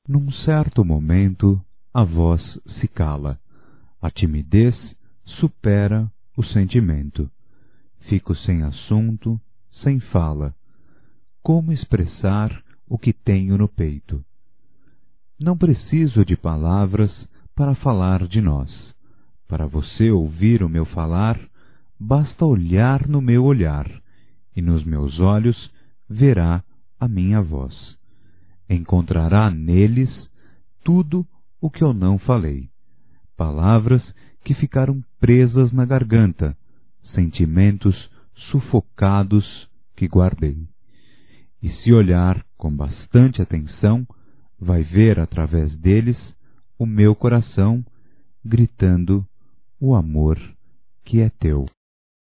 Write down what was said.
Num certo momento, a voz se cala. A timidez supera o sentimento. Fico sem assunto, sem fala. Como expressar o que tenho no peito? Não preciso de palavras para falar de nós. Para você ouvir o meu falar, basta olhar no meu olhar, e nos meus olhos verá a minha voz. Encontrará neles tudo o que eu não falei. Palavras que ficaram presas na garganta, sentimentos sufocados que guardei. E se olhar com bastante atenção, vai ver através deles o meu coração gritando o amor que é teu.